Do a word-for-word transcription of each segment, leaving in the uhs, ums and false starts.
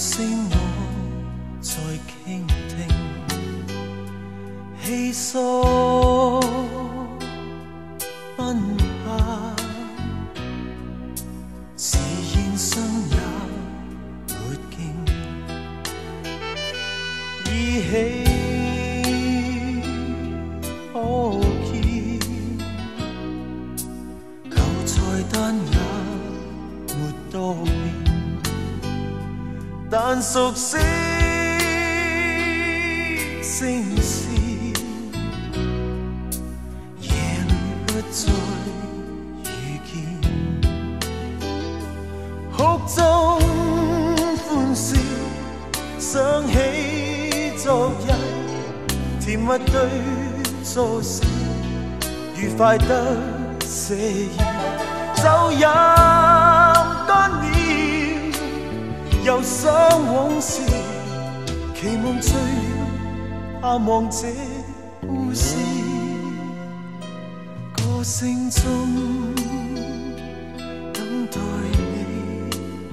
聲我在傾聽，稀疏奔跑，是現生也沒勁，依稀可見，舊菜單也沒多變。但熟悉聲線，夜裏不再遇見，哭中歡笑，想起昨日甜蜜對坐時，愉快得瀉燃，酒飲乾了，又想往事，期望醉了，盼望這故事，歌聲中等待你，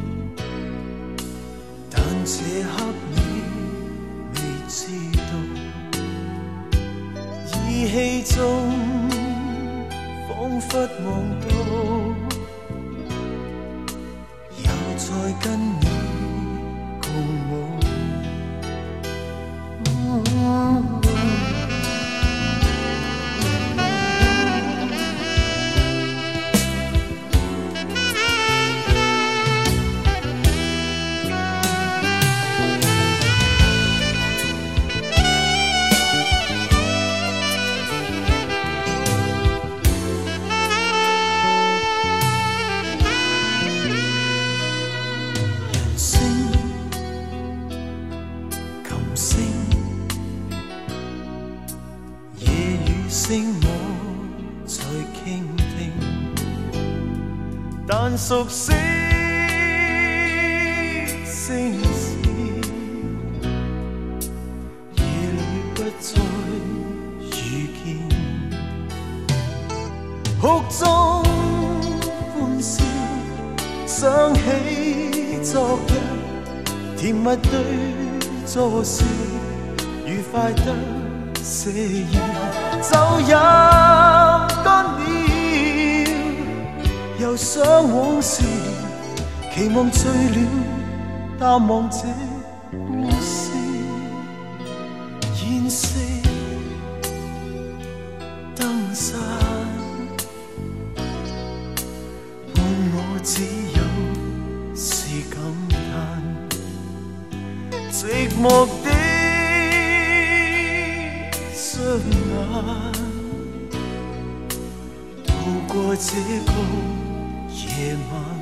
但這刻你未知道，依稀中彷彿望到，又再跟你共舞。聲我在傾聽，但熟悉聲線，夜裏不再遇見，哭中歡笑，想起昨日甜蜜對坐時，愉快得瀉燃，酒飲乾了，又想往事，期望醉了，淡忘這故事，燃色燈散，伴我只有是感嘆，寂寞的雙眼，渡過這個夜晚。